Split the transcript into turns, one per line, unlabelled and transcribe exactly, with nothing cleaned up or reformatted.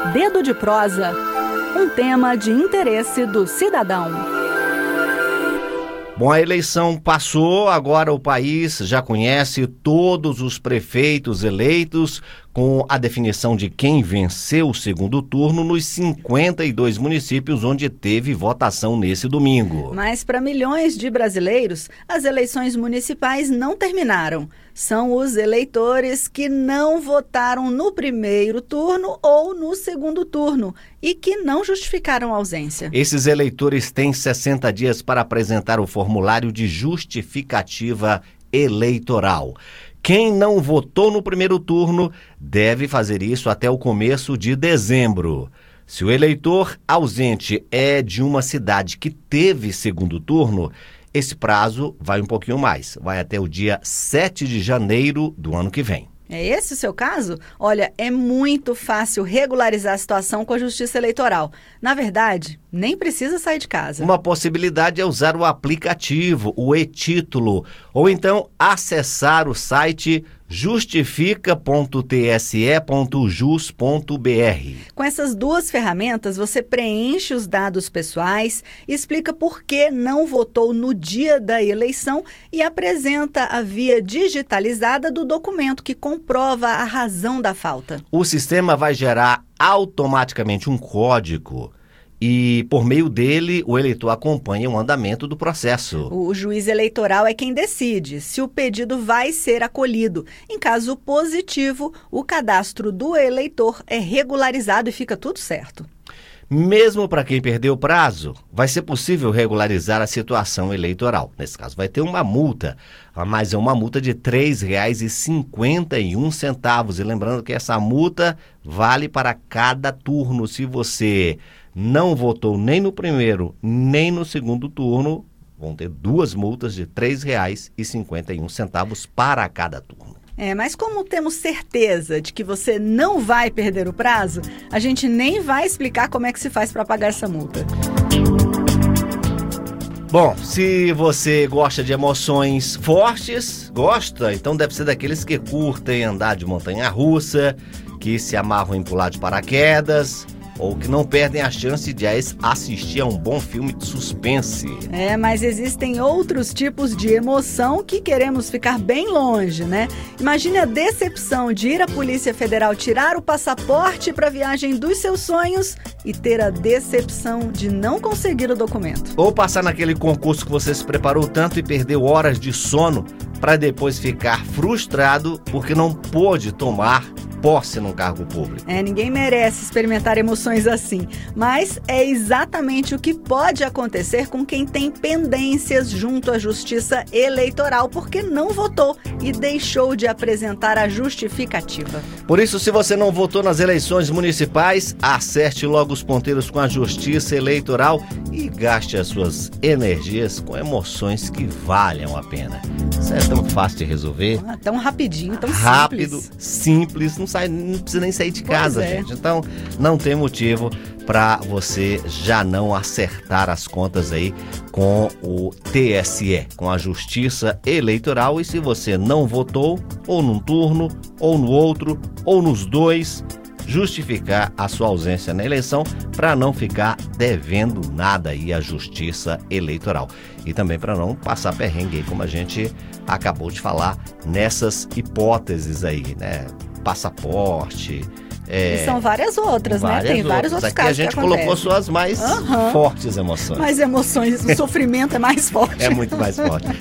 Dedo de prosa, um tema de interesse do cidadão.
Bom, a eleição passou, agora o país já conhece todos os prefeitos eleitos com a definição de quem venceu o segundo turno nos cinquenta e dois municípios onde teve votação nesse domingo.
Mas para milhões de brasileiros, as eleições municipais não terminaram. São os eleitores que não votaram no primeiro turno ou no segundo turno e que não justificaram a ausência.
Esses eleitores têm sessenta dias para apresentar o formulário de justificativa eleitoral. Quem não votou no primeiro turno deve fazer isso até o começo de dezembro. Se o eleitor ausente é de uma cidade que teve segundo turno, esse prazo vai um pouquinho mais, vai até o dia sete de janeiro do ano que vem.
É esse o seu caso? Olha, é muito fácil regularizar a situação com a Justiça Eleitoral. Na verdade, nem precisa sair de casa.
Uma possibilidade é usar o aplicativo, o e-título, ou então acessar o site justifica ponto t s e ponto jus ponto b r.
Com essas duas ferramentas, você preenche os dados pessoais, explica por que não votou no dia da eleição e apresenta a via digitalizada do documento que comprova a razão da falta.
O sistema vai gerar automaticamente um código e, por meio dele, o eleitor acompanha o andamento do processo.
O juiz eleitoral é quem decide se o pedido vai ser acolhido. Em caso positivo, o cadastro do eleitor é regularizado e fica tudo certo.
Mesmo para quem perdeu o prazo, vai ser possível regularizar a situação eleitoral. Nesse caso, vai ter uma multa, mas é uma multa de três reais e cinquenta e um centavos. E lembrando que essa multa vale para cada turno. Se você não votou nem no primeiro, nem no segundo turno, vão ter duas multas de três reais e cinquenta e um centavos para cada turno.
É, mas como temos certeza de que você não vai perder o prazo, a gente nem vai explicar como é que se faz para pagar essa multa.
Bom, se você gosta de emoções fortes, gosta, então deve ser daqueles que curtem andar de montanha-russa, que se amarram em pular de paraquedas, ou que não perdem a chance de assistir a um bom filme de suspense.
É, mas existem outros tipos de emoção que queremos ficar bem longe, né? Imagine a decepção de ir à Polícia Federal tirar o passaporte para a viagem dos seus sonhos e ter a decepção de não conseguir o documento.
Ou passar naquele concurso que você se preparou tanto e perdeu horas de sono para depois ficar frustrado porque não pôde tomar posse num cargo público.
É, ninguém merece experimentar emoções assim, mas é exatamente o que pode acontecer com quem tem pendências junto à Justiça Eleitoral porque não votou e deixou de apresentar a justificativa.
Por isso, se você não votou nas eleições municipais, acerte logo os ponteiros com a Justiça Eleitoral e gaste as suas energias com emoções que valham a pena. Isso é tão fácil de resolver.
Ah, tão rapidinho, tão
Rápido,
simples.
simples, não, sai, não precisa nem sair de casa,
Pois é.
gente. Então, não tem motivo para você já não acertar as contas aí com o T S E, com a Justiça Eleitoral. E se você não votou, ou num turno, ou no outro, ou nos dois, justificar a sua ausência na eleição para não ficar devendo nada aí à Justiça Eleitoral. E também para não passar perrengue aí, como a gente acabou de falar nessas hipóteses aí, né? Passaporte. É,
e são várias outras,
várias
né? Tem
outras.
vários outros
Aqui
casos
a gente
que
colocou
acontecem.
suas mais
Uhum.
fortes emoções.
Mais emoções, o sofrimento é mais forte.
É muito mais forte.